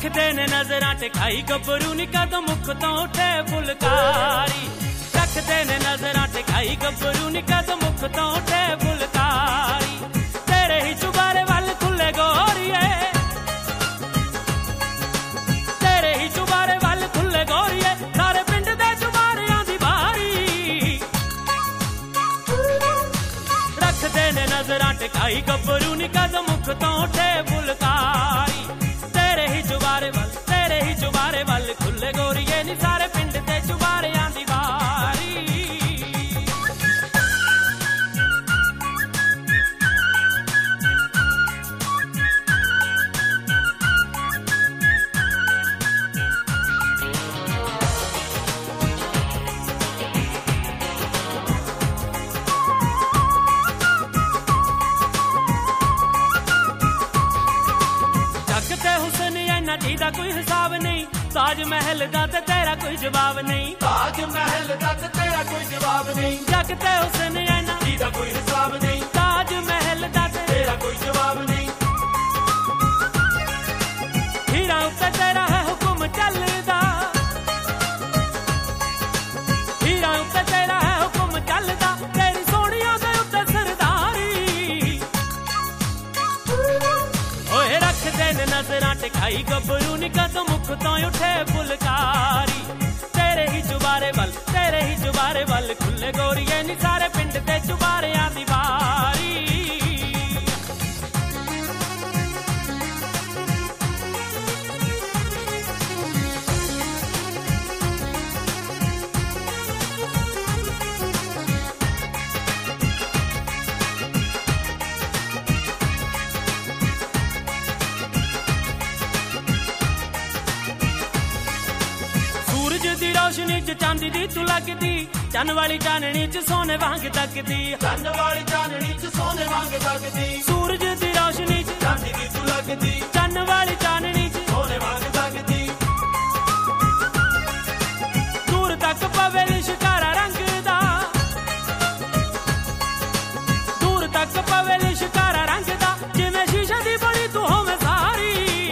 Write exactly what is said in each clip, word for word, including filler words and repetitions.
रखदे ने नजरां टिकाई गबरू नी कदों मुख तो उठे फुलकारी रखदे ने नजरां टिकाई गबरू नी कदों मुख तो उठे फुलकारी तेरे ही चुबारे वल खुले गोरिए तेरे ही चुबारे वल खुले गोरिए सारे पिंड दे चुबारियां दी बारी रखदे ने नजरां टिकाई गबरू नी कदों मुख तो उठे फुलकारी तेरे ही चुबारे वल तेरे ही चुबारे वल खुले गोरिए नी सारे पिंड ते चुबारियां दी बारी दा कोई हिसाब नहीं ताज महल दा ते तेरा कोई जवाब नहीं ताज महल दा ते तेरा कोई जवाब नहीं जग ते हुस्न है ना दा कोई हिसाब नहीं ताज महल दा ते तेरा कोई जवाब नहीं हीरा उत्ते तेरा है हुक्म चलदा हीरा उत्ते तेरा है हुक्म चलदा तेरी सोनिया दे उत्ते सरदारी ओए रख दे नजरां टिकाई गबरू नी कदों मुख तो उठे फुलकारी तेरे ही चुबारे वल तेरे ही चुबारे वल खुले गोरिए नी सारे पिंड ते चुबारियां दी बारी दी रोशनी च चांदी दी तू लगदी चन्न वाली चाननी च सोने वांग तकदी चन्न वाली चाननी च सोने वांग तकदी सूरज दी रोशनी च चांदी दी तू लगदी चन्न वाली चाननी च सोने वांग तकदी दूर तक पवे लिशकारा रंग दा दूर तक पवे लिशकारा रंग दा जिवें शीशे दी बनी तू होवे सारी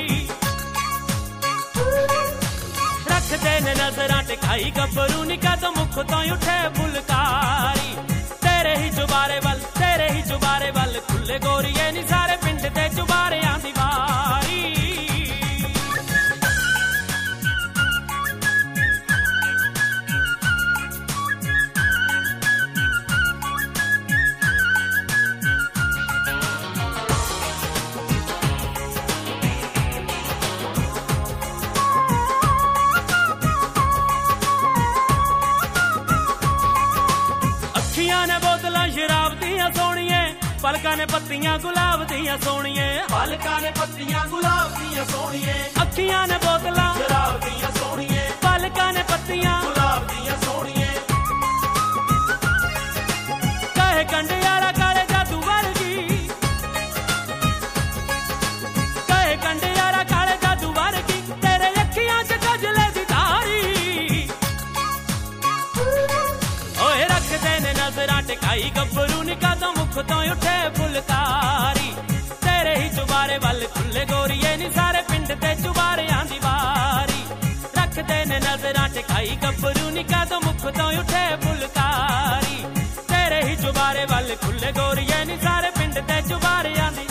रखदे ने नजरां टिकाई गबरू नी कदों मुख तो उठे फुलकारी तेरे ही चुबारे वल तेरे ही चुबारे वल खुले गोरिए नी सारे पिंड ते चुबारियां दी बारी ने बोतलां शराब दियां सोनिए पलकां ने पत्तियां गुलाब दियां सोनिए पलकां ने पत्तियां गुलाब दियां सोनिए अखियां ने बोतलां शराब दियां सोनिए पलकां ने पत्तियां गुलाब दियां सोनिए कहे कंडियारा काले जादू वर्गी कहे कंडियारा काले जादू वर्गी तेरे अखियां च गजले दी धारी ओए रखदे ने नजरां टिकाई गबरू नी कदों मुख तो उठे फुलकारी तेरे ही चुबारे वल खुले गोरिए नी सारे पिंड ते चुबारियां दी बारी रखदे ने नजरां टिकाई गबरू नी कदों मुख तो उठे फुलकारी तेरे ही चुबारे वल खुले गोरिए नी सारे पिंड ते चुबारियां दी